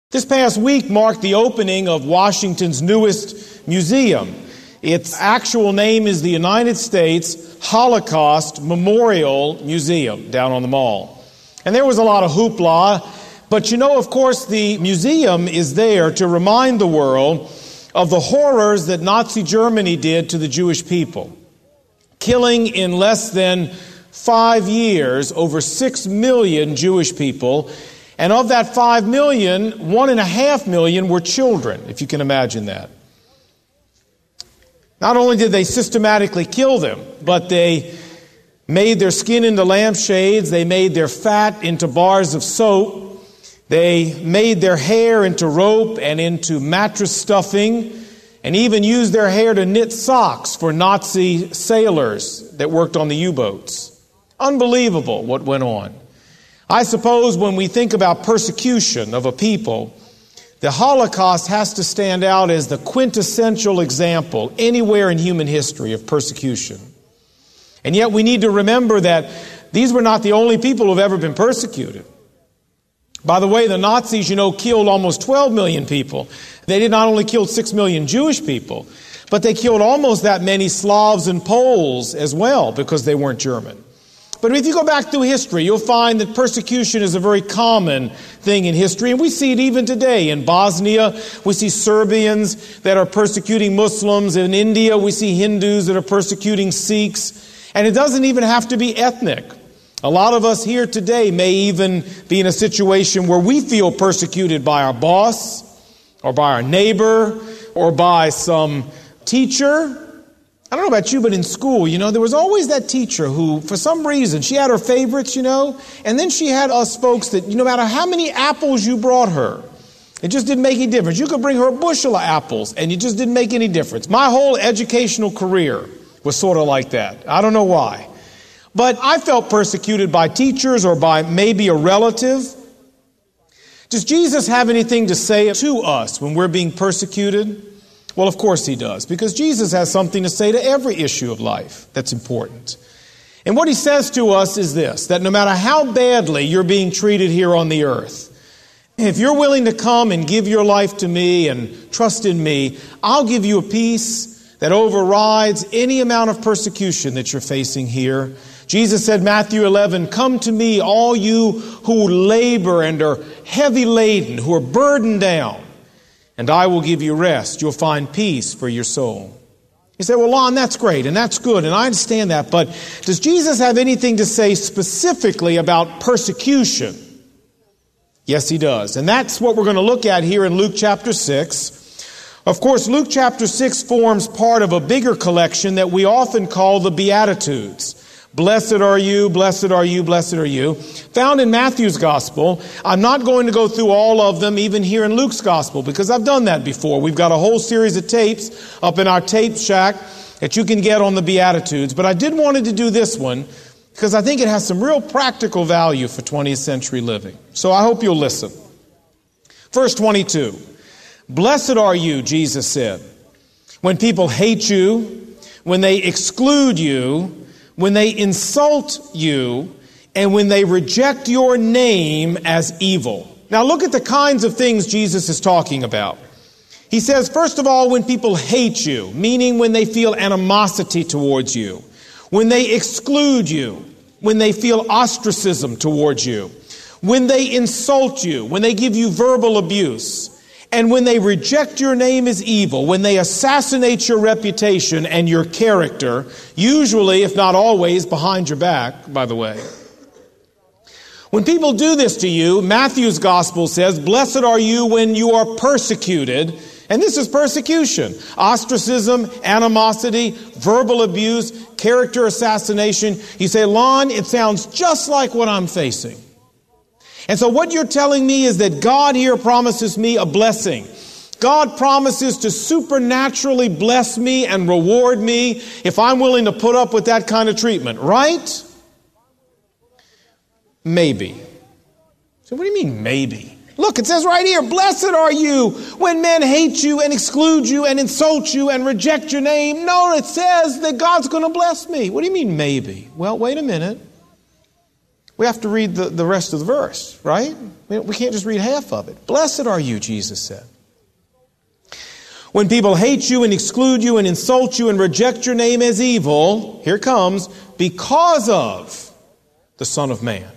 This past week marked the opening of Washington's newest museum. Its actual name is the United States Holocaust Memorial Museum down on the Mall. And there was a lot of hoopla, but of course, the museum is there to remind the world of the horrors that Nazi Germany did to the Jewish people, killing in less than 5 years over 6 million Jewish people. And of that 5 million, 1.5 million were children, if you can imagine that. Not only did they systematically kill them, but they made their skin into lampshades, they made their fat into bars of soap, they made their hair into rope and into mattress stuffing, and even used their hair to knit socks for Nazi sailors that worked on the U-boats. Unbelievable what went on. I suppose when we think about persecution of a people, the Holocaust has to stand out as the quintessential example anywhere in human history of persecution. And yet we need to remember that these were not the only people who have ever been persecuted. By the way, the Nazis, killed almost 12 million people. They did not only kill 6 million Jewish people, but they killed almost that many Slavs and Poles as well because they weren't German. But if you go back through history, you'll find that persecution is a very common thing in history, and we see it even today. In Bosnia, we see Serbians that are persecuting Muslims. In India, we see Hindus that are persecuting Sikhs. And it doesn't even have to be ethnic. A lot of us here today may even be in a situation where we feel persecuted by our boss, or by our neighbor, or by some teacher. I don't know about you, but in school, there was always that teacher who, for some reason, she had her favorites, and then she had us folks that, no matter how many apples you brought her, it just didn't make any difference. You could bring her a bushel of apples, and it just didn't make any difference. My whole educational career was sort of like that. I don't know why. But I felt persecuted by teachers or by maybe a relative. Does Jesus have anything to say to us when we're being persecuted? Well, of course he does, because Jesus has something to say to every issue of life that's important. And what he says to us is this, that no matter how badly you're being treated here on the earth, if you're willing to come and give your life to me and trust in me, I'll give you a peace that overrides any amount of persecution that you're facing here. Jesus said, Matthew 11, "Come to me, all you who labor and are heavy laden, who are burdened down, and I will give you rest. You'll find peace for your soul." You say, well, Lon, that's great, and that's good, and I understand that, but does Jesus have anything to say specifically about persecution? Yes, he does. And that's what we're going to look at here in Luke chapter 6. Of course, Luke chapter 6 forms part of a bigger collection that we often call the Beatitudes. Blessed are you, blessed are you, blessed are you. Found in Matthew's gospel. I'm not going to go through all of them, even here in Luke's gospel, because I've done that before. We've got a whole series of tapes up in our tape shack that you can get on the Beatitudes. But I did wanted to do this one because I think it has some real practical value for 20th century living. So I hope you'll listen. Verse 22. Blessed are you, Jesus said, when people hate you, when they exclude you, when they insult you, and when they reject your name as evil. Now look at the kinds of things Jesus is talking about. He says, first of all, when people hate you, meaning when they feel animosity towards you, when they exclude you, when they feel ostracism towards you, when they insult you, when they give you verbal abuse, and when they reject your name as evil, when they assassinate your reputation and your character, usually, if not always, behind your back, by the way. When people do this to you, Matthew's gospel says, blessed are you when you are persecuted. And this is persecution. Ostracism, animosity, verbal abuse, character assassination. You say, Lon, it sounds just like what I'm facing. And so what you're telling me is that God here promises me a blessing. God promises to supernaturally bless me and reward me if I'm willing to put up with that kind of treatment, right? Maybe. So what do you mean maybe? Look, it says right here, blessed are you when men hate you and exclude you and insult you and reject your name. No, it says that God's going to bless me. What do you mean maybe? Well, wait a minute. We have to read the rest of the verse, right? We can't just read half of it. Blessed are you, Jesus said, when people hate you and exclude you and insult you and reject your name as evil, here it comes, because of the Son of Man.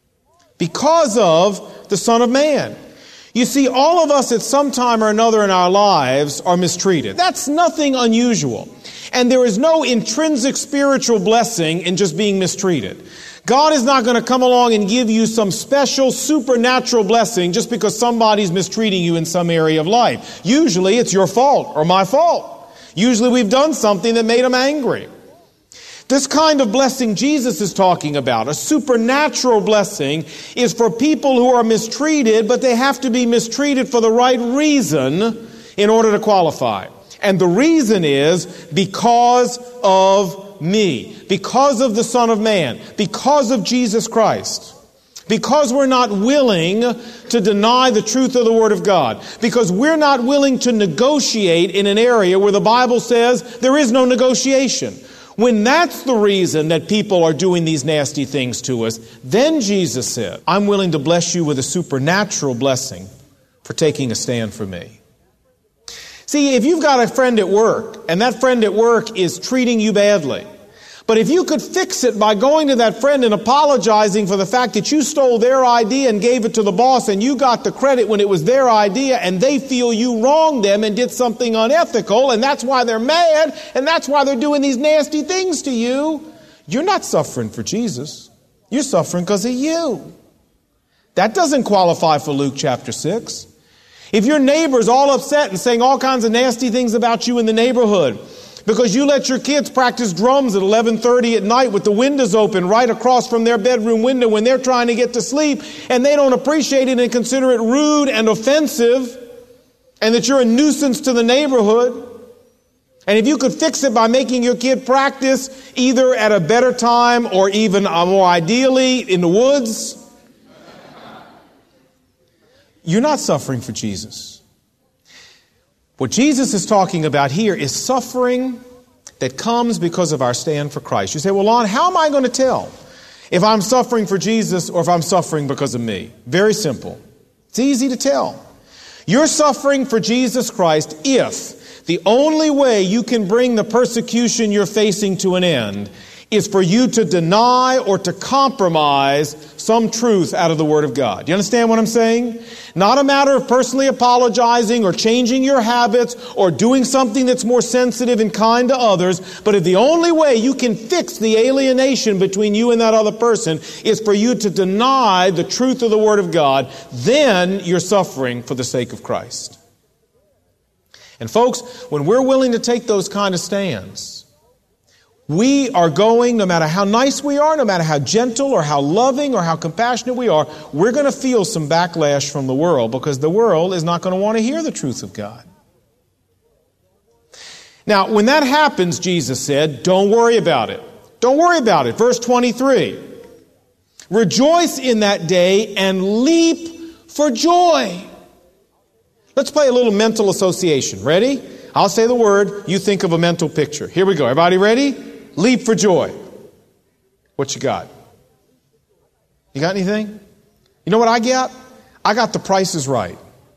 Because of the Son of Man. You see, all of us at some time or another in our lives are mistreated. That's nothing unusual. And there is no intrinsic spiritual blessing in just being mistreated. God is not going to come along and give you some special supernatural blessing just because somebody's mistreating you in some area of life. Usually it's your fault or my fault. Usually we've done something that made them angry. This kind of blessing Jesus is talking about, a supernatural blessing, is for people who are mistreated, but they have to be mistreated for the right reason in order to qualify. And the reason is because of me, because of the Son of Man, because of Jesus Christ. Because we're not willing to deny the truth of the Word of God. Because we're not willing to negotiate in an area where the Bible says there is no negotiation. When that's the reason that people are doing these nasty things to us, then Jesus said, I'm willing to bless you with a supernatural blessing for taking a stand for me. See, if you've got a friend at work, and that friend at work is treating you badly, but if you could fix it by going to that friend and apologizing for the fact that you stole their idea and gave it to the boss and you got the credit when it was their idea and they feel you wronged them and did something unethical and that's why they're mad and that's why they're doing these nasty things to you, you're not suffering for Jesus. You're suffering because of you. That doesn't qualify for Luke chapter 6. If your neighbor's all upset and saying all kinds of nasty things about you in the neighborhood because you let your kids practice drums at 11:30 at night with the windows open right across from their bedroom window when they're trying to get to sleep, and they don't appreciate it and consider it rude and offensive, and that you're a nuisance to the neighborhood, and if you could fix it by making your kid practice either at a better time or even more ideally in the woods, you're not suffering for Jesus. What Jesus is talking about here is suffering that comes because of our stand for Christ. You say, well, Lon, how am I going to tell if I'm suffering for Jesus or if I'm suffering because of me? Very simple. It's easy to tell. You're suffering for Jesus Christ if the only way you can bring the persecution you're facing to an end is for you to deny or to compromise some truth out of the Word of God. Do you understand what I'm saying? Not a matter of personally apologizing or changing your habits or doing something that's more sensitive and kind to others, but if the only way you can fix the alienation between you and that other person is for you to deny the truth of the Word of God, then you're suffering for the sake of Christ. And folks, when we're willing to take those kind of stands, we are going, no matter how nice we are, no matter how gentle or how loving or how compassionate we are, we're going to feel some backlash from the world because the world is not going to want to hear the truth of God. Now, when that happens, Jesus said, don't worry about it. Don't worry about it. Verse 23. Rejoice in that day and leap for joy. Let's play a little mental association. Ready? I'll say the word. You think of a mental picture. Here we go. Everybody ready? Leap for joy. What you got? You got anything? You know what I got? I got The Price is Right.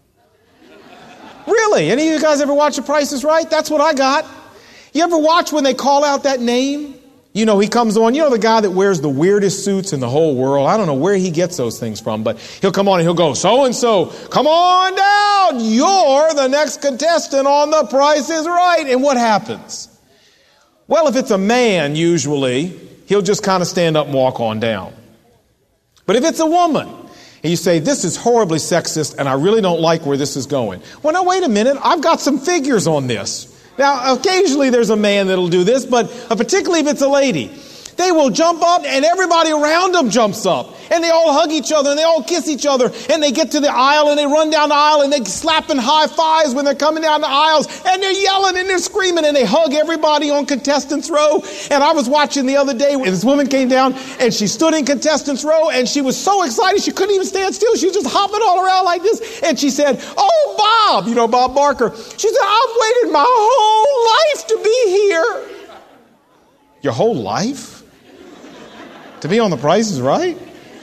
Really? Any of you guys ever watch The Price is Right? That's what I got. You ever watch when they call out that name? You know, he comes on, you know the guy that wears the weirdest suits in the whole world? I don't know where he gets those things from, but he'll come on and he'll go, so-and-so, come on down. You're the next contestant on The Price is Right. And what happens? Well, if it's a man, usually, he'll just kind of stand up and walk on down. But if it's a woman, and you say, this is horribly sexist, and I really don't like where this is going. Well, now, wait a minute. I've got some figures on this. Now, occasionally there's a man that'll do this, but particularly if it's a lady, they will jump up and everybody around them jumps up. And they all hug each other and they all kiss each other. And they get to the aisle and they run down the aisle and they slapping high fives when they're coming down the aisles. And they're yelling and they're screaming and they hug everybody on contestants row. And I was watching the other day when this woman came down and she stood in contestants row and she was so excited she couldn't even stand still. She was just hopping all around like this. And she said, oh, Bob, you know, Bob Barker. She said, I've waited my whole life to be here. Your whole life? To be on The Price is Right?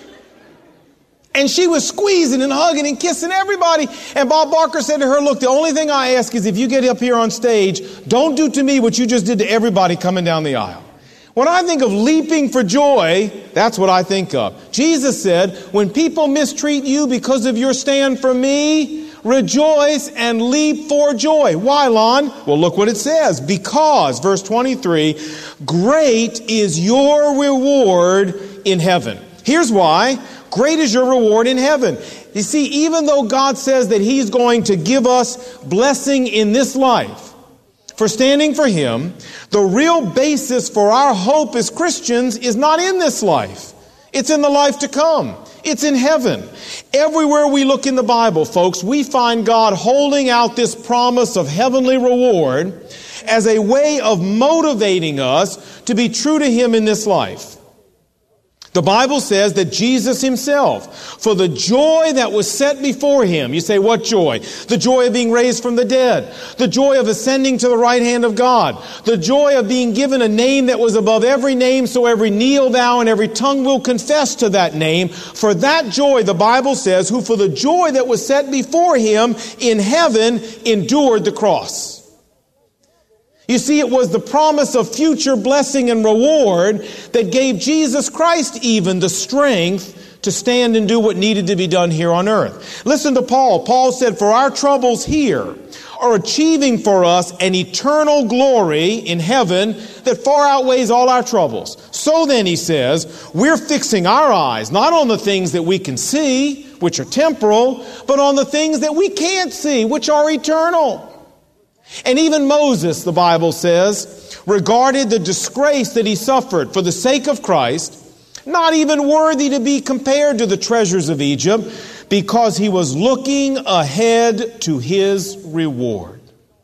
And she was squeezing and hugging and kissing everybody. And Bob Barker said to her, look, the only thing I ask is if you get up here on stage, don't do to me what you just did to everybody coming down the aisle. When I think of leaping for joy, that's what I think of. Jesus said, when people mistreat you because of your stand for me, rejoice and leap for joy. Why, Lon? Well, look what it says. Because, verse 23, great is your reward in heaven. Here's why. Great is your reward in heaven. You see, even though God says that He's going to give us blessing in this life for standing for Him, the real basis for our hope as Christians is not in this life. It's in the life to come. It's in heaven. Everywhere we look in the Bible, folks, we find God holding out this promise of heavenly reward as a way of motivating us to be true to Him in this life. The Bible says that Jesus Himself, for the joy that was set before Him, you say, what joy? The joy of being raised from the dead, the joy of ascending to the right hand of God, the joy of being given a name that was above every name, so every knee will bow and every tongue will confess to that name. For that joy, the Bible says, who for the joy that was set before Him in heaven endured the cross. You see, it was the promise of future blessing and reward that gave Jesus Christ even the strength to stand and do what needed to be done here on earth. Listen to Paul. Paul said, for our troubles here are achieving for us an eternal glory in heaven that far outweighs all our troubles. So then, he says, we're fixing our eyes not on the things that we can see, which are temporal, but on the things that we can't see, which are eternal. And even Moses, the Bible says, regarded the disgrace that he suffered for the sake of Christ, not even worthy to be compared to the treasures of Egypt, because he was looking ahead to his reward.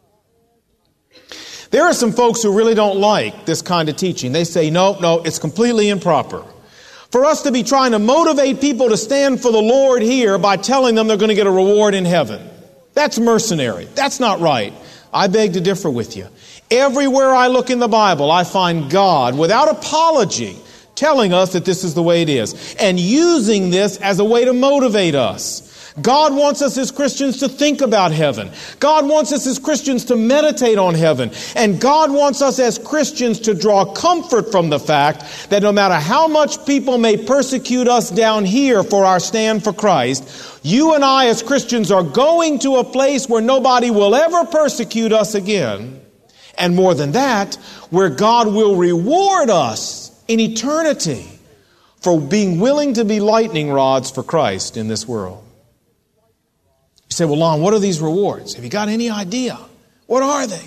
There are some folks who really don't like this kind of teaching. They say, no, it's completely improper for us to be trying to motivate people to stand for the Lord here by telling them they're going to get a reward in heaven. That's mercenary. That's not right. I beg to differ with you. Everywhere I look in the Bible, I find God, without apology, telling us that this is the way it is, and using this as a way to motivate us. God wants us as Christians to think about heaven. God wants us as Christians to meditate on heaven. And God wants us as Christians to draw comfort from the fact that no matter how much people may persecute us down here for our stand for Christ, you and I as Christians are going to a place where nobody will ever persecute us again. And more than that, where God will reward us in eternity for being willing to be lightning rods for Christ in this world. You say, well, Lon, what are these rewards? Have you got any idea? What are they?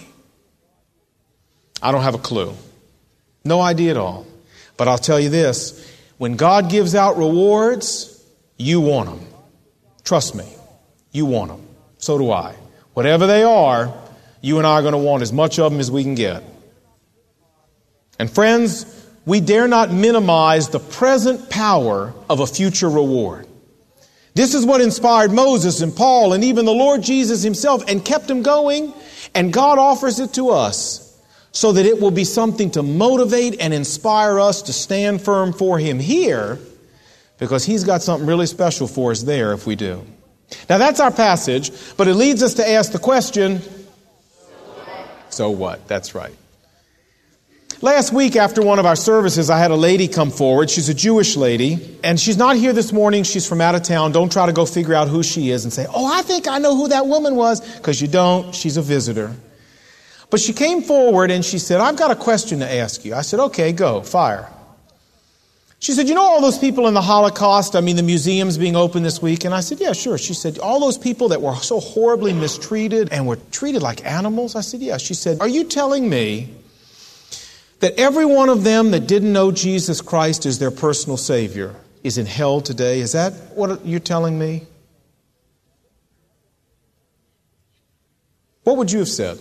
I don't have a clue. No idea at all. But I'll tell you this. When God gives out rewards, you want them. Trust me. You want them. So do I. Whatever they are, you and I are going to want as much of them as we can get. And friends, we dare not minimize the present power of a future reward. This is what inspired Moses and Paul and even the Lord Jesus Himself and kept them going. And God offers it to us so that it will be something to motivate and inspire us to stand firm for Him here, because He's got something really special for us there if we do. Now that's our passage, but it leads us to ask the question, so what? That's right. Last week after one of our services, I had a lady come forward. She's a Jewish lady, and she's not here this morning. She's from out of town. Don't try to go figure out who she is and say, oh, I think I know who that woman was, because you don't. She's a visitor. But she came forward and she said, I've got a question to ask you. I said, okay, go, fire. She said, you know all those people in the Holocaust, the museum's being opened this week? And I said, yeah, sure. She said, all those people that were so horribly mistreated and were treated like animals? I said, yeah. She said, are you telling me that every one of them that didn't know Jesus Christ as their personal Savior is in hell today? Is that what you're telling me? What would you have said?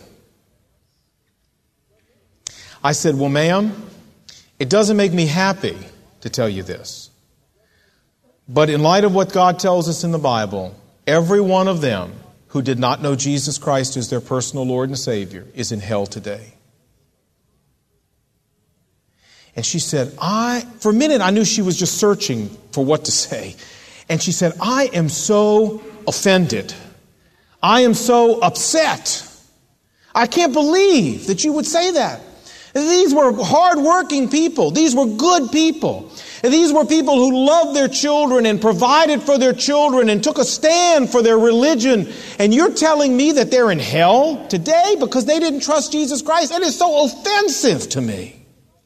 I said, well, ma'am, it doesn't make me happy to tell you this. But in light of what God tells us in the Bible, every one of them who did not know Jesus Christ as their personal Lord and Savior is in hell today. And she said, for a minute I knew she was just searching for what to say. And she said, I am so offended. I am so upset. I can't believe that you would say that. These were hardworking people. These were good people. And these were people who loved their children and provided for their children and took a stand for their religion. And you're telling me that they're in hell today because they didn't trust Jesus Christ? That is so offensive to me.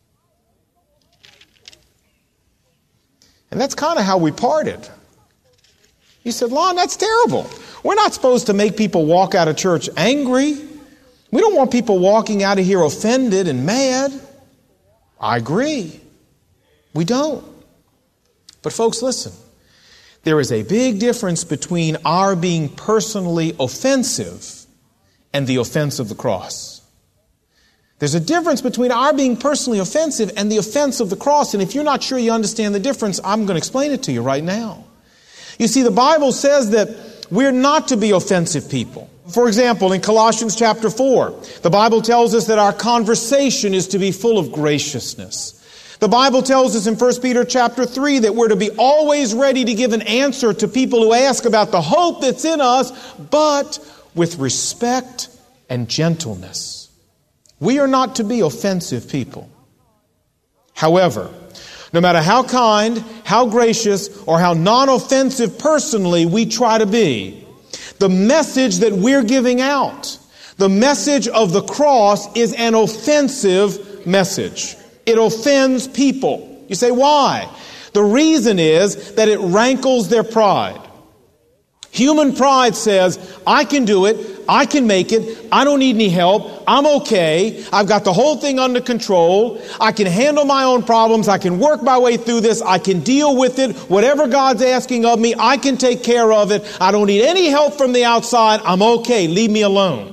And that's kind of how we parted. He said, Lon, that's terrible. We're not supposed to make people walk out of church angry. We don't want people walking out of here offended and mad. I agree. We don't. But folks, listen. There is a big difference between our being personally offensive and the offense of the cross. There's a difference between our being personally offensive and the offense of the cross. And if you're not sure you understand the difference, I'm going to explain it to you right now. You see, the Bible says that we're not to be offensive people. For example, in Colossians chapter 4, the Bible tells us that our conversation is to be full of graciousness. The Bible tells us in 1 Peter chapter 3 that we're to be always ready to give an answer to people who ask about the hope that's in us, but with respect and gentleness. We are not to be offensive people. However, no matter how kind, how gracious, or how non-offensive personally we try to be, the message that we're giving out, the message of the cross, is an offensive message. It offends people. You say, why? The reason is that it rankles their pride. Human pride says, I can do it, I can make it, I don't need any help, I'm okay, I've got the whole thing under control, I can handle my own problems, I can work my way through this, I can deal with it, whatever God's asking of me, I can take care of it, I don't need any help from the outside, I'm okay, leave me alone.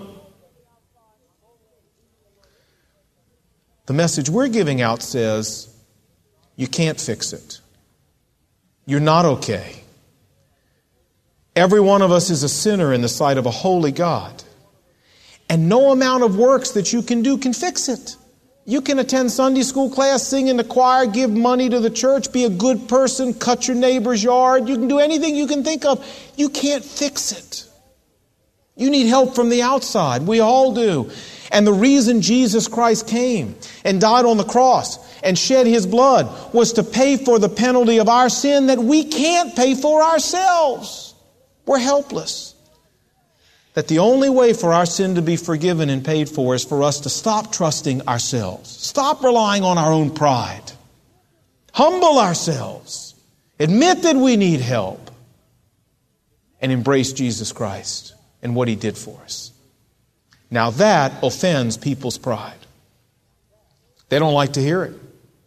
The message we're giving out says, you can't fix it. You're not okay. Every one of us is a sinner in the sight of a holy God. And no amount of works that you can do can fix it. You can attend Sunday school class, sing in the choir, give money to the church, be a good person, cut your neighbor's yard. You can do anything you can think of. You can't fix it. You need help from the outside. We all do. And the reason Jesus Christ came and died on the cross and shed His blood was to pay for the penalty of our sin that we can't pay for ourselves. We're helpless. That the only way for our sin to be forgiven and paid for is for us to stop trusting ourselves. Stop relying on our own pride. Humble ourselves. Admit that we need help. And embrace Jesus Christ and what He did for us. Now that offends people's pride. They don't like to hear it.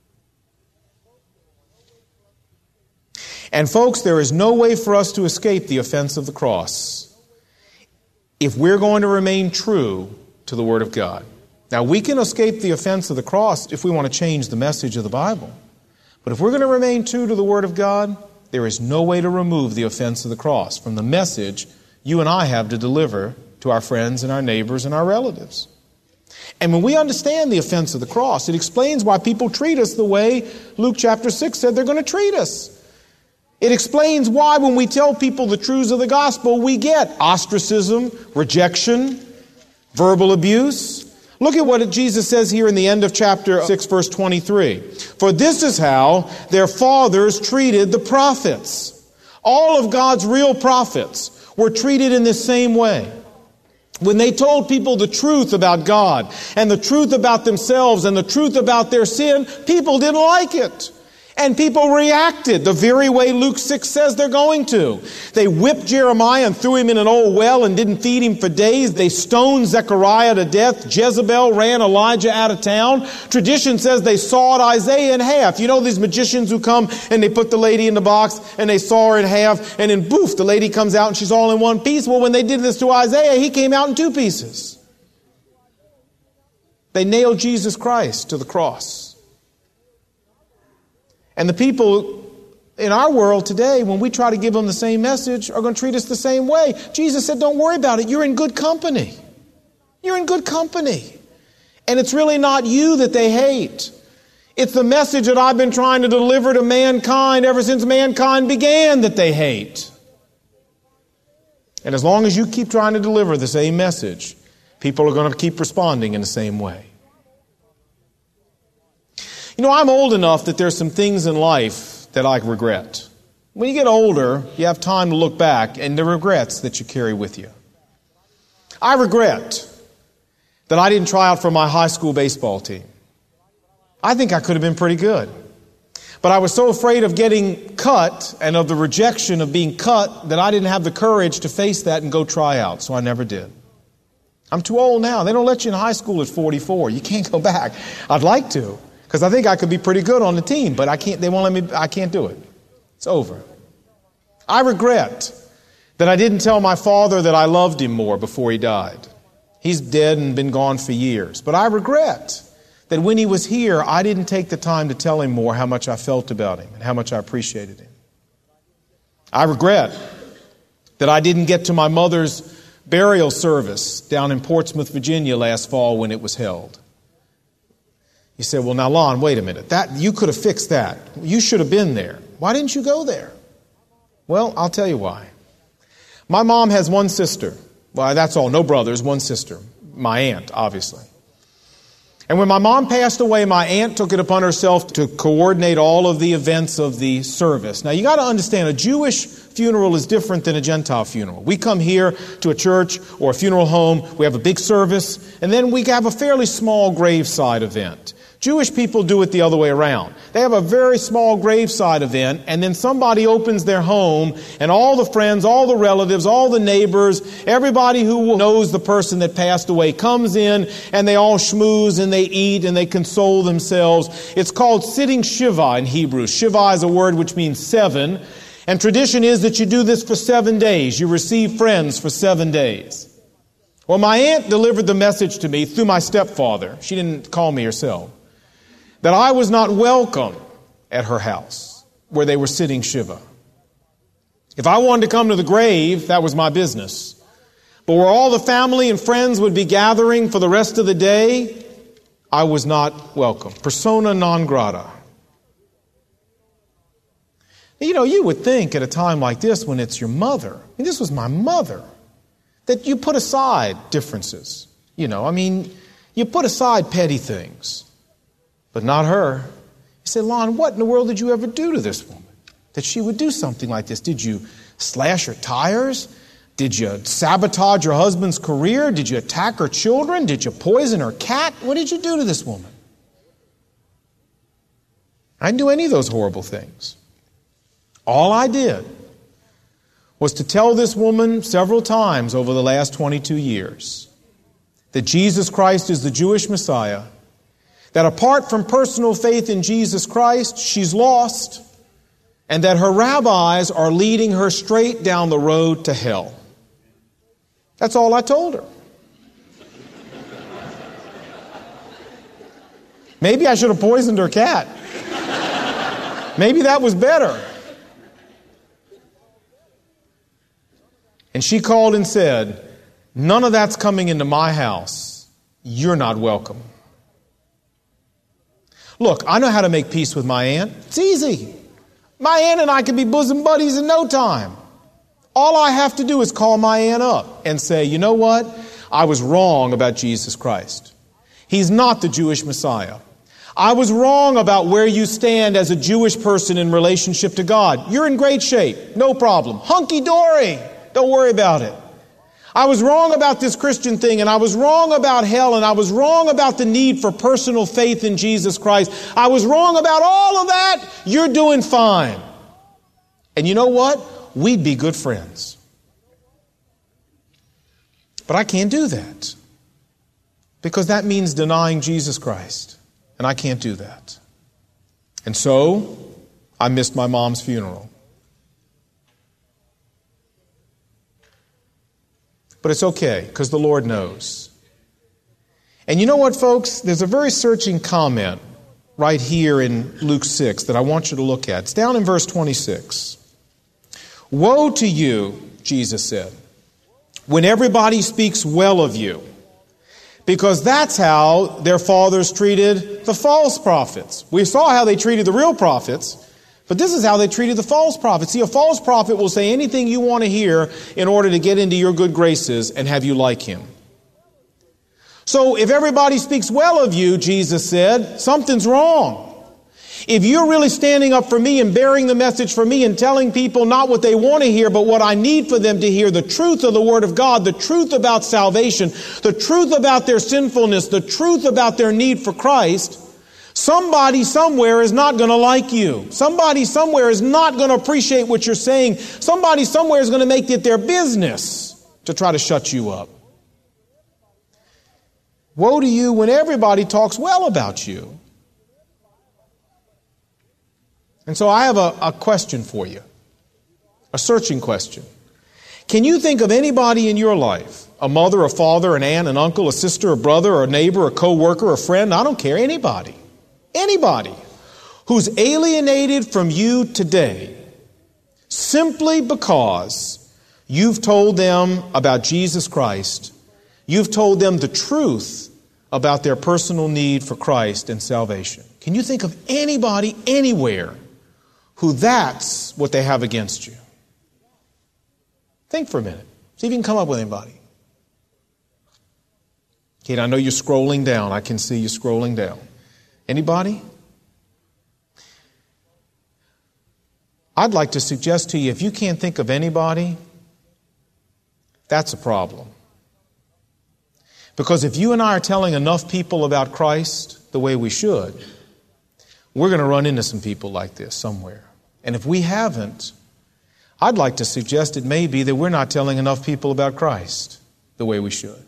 And folks, there is no way for us to escape the offense of the cross if we're going to remain true to the Word of God. Now, we can escape the offense of the cross if we want to change the message of the Bible. But if we're going to remain true to the Word of God, there is no way to remove the offense of the cross from the message you and I have to deliver to our friends and our neighbors and our relatives. And when we understand the offense of the cross, it explains why people treat us the way Luke chapter 6 said they're going to treat us. It explains why when we tell people the truths of the gospel, we get ostracism, rejection, verbal abuse. Look at what Jesus says here in the end of chapter 6, verse 23. For this is how their fathers treated the prophets. All of God's real prophets were treated in this same way. When they told people the truth about God and the truth about themselves and the truth about their sin, people didn't like it. And people reacted the very way Luke 6 says they're going to. They whipped Jeremiah and threw him in an old well and didn't feed him for days. They stoned Zechariah to death. Jezebel ran Elijah out of town. Tradition says they sawed Isaiah in half. You know these magicians who come and they put the lady in the box and they saw her in half and then poof, the lady comes out and she's all in one piece. Well, when they did this to Isaiah, he came out in two pieces. They nailed Jesus Christ to the cross. And the people in our world today, when we try to give them the same message, are going to treat us the same way. Jesus said, don't worry about it. You're in good company. You're in good company. And it's really not you that they hate. It's the message that I've been trying to deliver to mankind ever since mankind began that they hate. And as long as you keep trying to deliver the same message, people are going to keep responding in the same way. You know, I'm old enough that there's some things in life that I regret. When you get older, you have time to look back and the regrets that you carry with you. I regret that I didn't try out for my high school baseball team. I think I could have been pretty good. But I was so afraid of getting cut and of the rejection of being cut that I didn't have the courage to face that and go try out, so I never did. I'm too old now. They don't let you in high school at 44. You can't go back. I'd like to, because I think I could be pretty good on the team, but I can't. They won't let me. I can't do it. It's over. I regret that I didn't tell my father that I loved him more before he died. He's dead and been gone for years. But I regret that when he was here, I didn't take the time to tell him more how much I felt about him and how much I appreciated him. I regret that I didn't get to my mother's burial service down in Portsmouth, Virginia last fall when it was held. You said, well, now, Lon, wait a minute. You could have fixed that. You should have been there. Why didn't you go there? Well, I'll tell you why. My mom has one sister. Well, that's all. No brothers, one sister. My aunt, obviously. And when my mom passed away, my aunt took it upon herself to coordinate all of the events of the service. Now, you got to understand, a Jewish funeral is different than a Gentile funeral. We come here to a church or a funeral home, we have a big service, and then we have a fairly small graveside event. Jewish people do it the other way around. They have a very small graveside event, and then somebody opens their home, and all the friends, all the relatives, all the neighbors, everybody who knows the person that passed away comes in, and they all schmooze, and they eat, and they console themselves. It's called sitting Shiva in Hebrew. Shiva is a word which means 7, and tradition is that you do this for 7 days. You receive friends for 7 days. Well, my aunt delivered the message to me through my stepfather. She didn't call me herself. That I was not welcome at her house where they were sitting Shiva. If I wanted to come to the grave, that was my business. But where all the family and friends would be gathering for the rest of the day, I was not welcome. Persona non grata. You know, you would think at a time like this when it's your mother, and this was my mother, that you put aside differences. You put aside petty things. But not her. You say, Lon, what in the world did you ever do to this woman that she would do something like this? Did you slash her tires? Did you sabotage her husband's career? Did you attack her children? Did you poison her cat? What did you do to this woman? I didn't do any of those horrible things. All I did was to tell this woman several times over the last 22 years that Jesus Christ is the Jewish Messiah, that apart from personal faith in Jesus Christ, she's lost, and that her rabbis are leading her straight down the road to hell. That's all I told her. Maybe I should have poisoned her cat. Maybe that was better. And she called and said, none of that's coming into my house. You're not welcome. Look, I know how to make peace with my aunt. It's easy. My aunt and I can be bosom buddies in no time. All I have to do is call my aunt up and say, you know what? I was wrong about Jesus Christ. He's not the Jewish Messiah. I was wrong about where you stand as a Jewish person in relationship to God. You're in great shape. No problem. Hunky-dory. Don't worry about it. I was wrong about this Christian thing, and I was wrong about hell, and I was wrong about the need for personal faith in Jesus Christ. I was wrong about all of that. You're doing fine. And you know what? We'd be good friends. But I can't do that, because that means denying Jesus Christ, and I can't do that. And so I missed my mom's funeral. But it's okay, because the Lord knows. And you know what, folks? There's a very searching comment right here in Luke 6 that I want you to look at. It's down in verse 26. Woe to you, Jesus said, when everybody speaks well of you, Because that's how their fathers treated the false prophets. We saw how they treated the real prophets, but this is how they treated the false prophets. See, a false prophet will say anything you want to hear in order to get into your good graces and have you like him. So if everybody speaks well of you, Jesus said, something's wrong. If you're really standing up for me and bearing the message for me and telling people not what they want to hear, but what I need for them to hear, the truth of the Word of God, the truth about salvation, the truth about their sinfulness, the truth about their need for Christ, somebody somewhere is not going to like you. Somebody somewhere is not going to appreciate what you're saying. Somebody somewhere is going to make it their business to try to shut you up. Woe to you when everybody talks well about you. And so I have a question for you, a searching question. Can you think of anybody in your life, a mother, a father, an aunt, an uncle, a sister, a brother, a neighbor, a co-worker, a friend, I don't care, anybody, who's alienated from you today simply because you've told them about Jesus Christ, you've told them the truth about their personal need for Christ and salvation? Can you think of anybody, anywhere, who that's what they have against you? Think for a minute. See if you can come up with anybody. Kate, I know you're scrolling down. I can see you scrolling down. Anybody? I'd like to suggest to you, if you can't think of anybody, that's a problem. Because if you and I are telling enough people about Christ the way we should, we're going to run into some people like this somewhere. And if we haven't, I'd like to suggest it may be that we're not telling enough people about Christ the way we should. You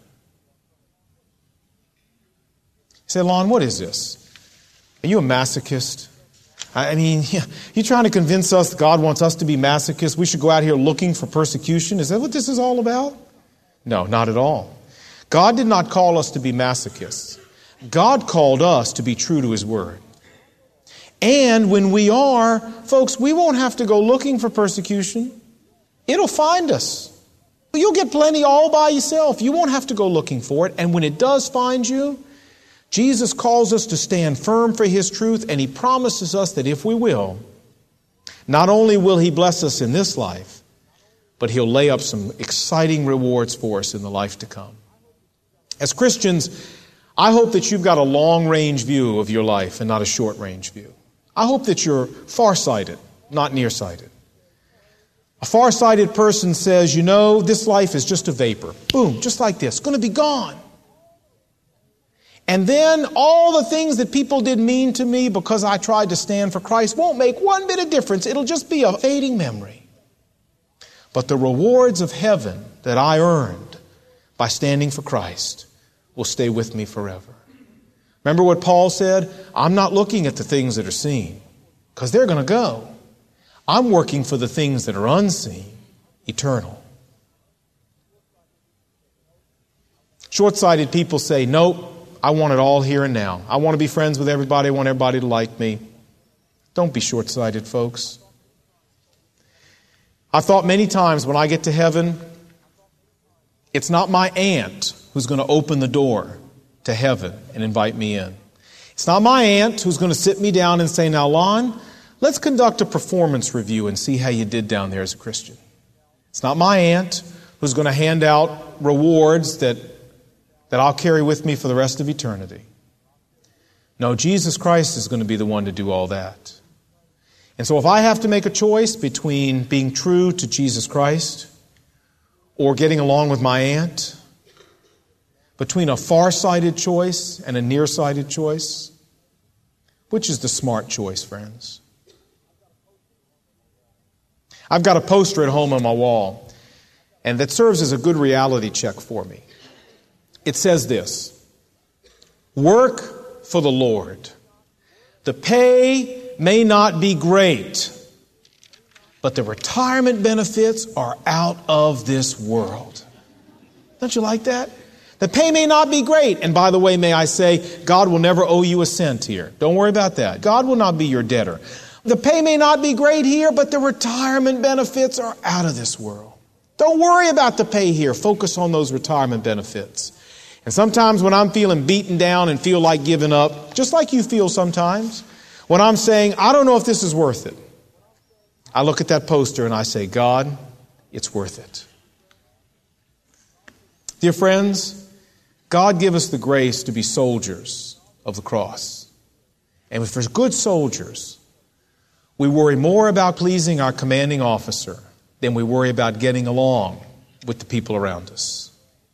say, Lon, what is this? Are you a masochist? I mean, you're trying to convince us that God wants us to be masochists? We should go out here looking for persecution? Is that what this is all about? No, not at all. God did not call us to be masochists. God called us to be true to His Word. And when we are, folks, we won't have to go looking for persecution. It'll find us. You'll get plenty all by yourself. You won't have to go looking for it. And when it does find you, Jesus calls us to stand firm for His truth, and He promises us that if we will, not only will He bless us in this life, but He'll lay up some exciting rewards for us in the life to come. As Christians, I hope that you've got a long-range view of your life and not a short-range view. I hope that you're far-sighted, not nearsighted. A far-sighted person says, you know, this life is just a vapor. Boom, just like this, going to be gone. And then all the things that people did mean to me because I tried to stand for Christ won't make one bit of difference. It'll just be a fading memory. But the rewards of heaven that I earned by standing for Christ will stay with me forever. Remember what Paul said? I'm not looking at the things that are seen, because they're going to go. I'm working for the things that are unseen, eternal. Short-sighted people say, nope, I want it all here and now. I want to be friends with everybody. I want everybody to like me. Don't be short-sighted, folks. I've thought many times when I get to heaven, it's not my aunt who's going to open the door to heaven and invite me in. It's not my aunt who's going to sit me down and say, now, Lon, let's conduct a performance review and see how you did down there as a Christian. It's not my aunt who's going to hand out rewards that I'll carry with me for the rest of eternity. No, Jesus Christ is going to be the one to do all that. And so if I have to make a choice between being true to Jesus Christ or getting along with my aunt, between a far-sighted choice and a near-sighted choice, which is the smart choice, friends? I've got a poster at home on my wall, and that serves as a good reality check for me. It says this: work for the Lord. The pay may not be great, but the retirement benefits are out of this world. Don't you like that? The pay may not be great. And by the way, may I say, God will never owe you a cent here. Don't worry about that. God will not be your debtor. The pay may not be great here, but the retirement benefits are out of this world. Don't worry about the pay here. Focus on those retirement benefits. And sometimes when I'm feeling beaten down and feel like giving up, just like you feel sometimes, when I'm saying, I don't know if this is worth it, I look at that poster and I say, God, it's worth it. Dear friends, God give us the grace to be soldiers of the cross. And if we're good soldiers, we worry more about pleasing our commanding officer than we worry about getting along with the people around us.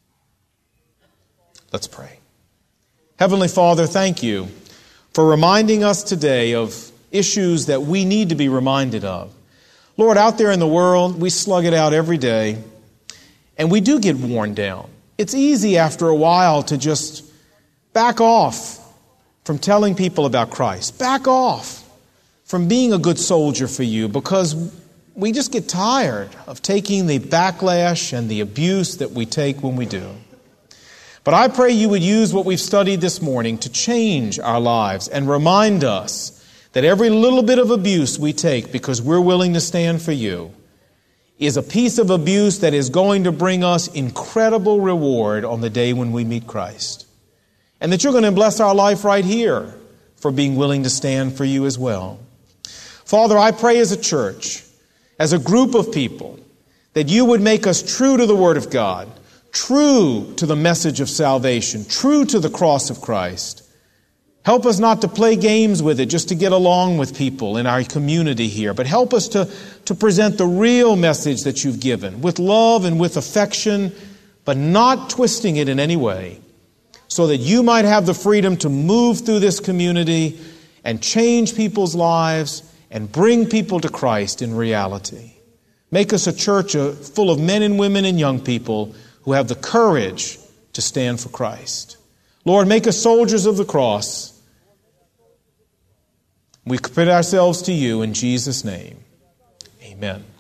Let's pray. Heavenly Father, thank you for reminding us today of issues that we need to be reminded of. Lord, out there in the world, we slug it out every day, and we do get worn down. It's easy after a while to just back off from telling people about Christ. Back off from being a good soldier for you, because we just get tired of taking the backlash and the abuse that we take when we do. But I pray you would use what we've studied this morning to change our lives and remind us that every little bit of abuse we take because we're willing to stand for you is a piece of abuse that is going to bring us incredible reward on the day when we meet Christ. And that you're going to bless our life right here for being willing to stand for you as well. Father, I pray as a church, as a group of people, that you would make us true to the Word of God, true to the message of salvation, true to the cross of Christ. Help us not to play games with it just to get along with people in our community here, but help us to present the real message that you've given with love and with affection, but not twisting it in any way, so that you might have the freedom to move through this community and change people's lives and bring people to Christ in reality. Make us a church full of men and women and young people who have the courage to stand for Christ. Lord, make us soldiers of the cross. We commit ourselves to you in Jesus' name. Amen.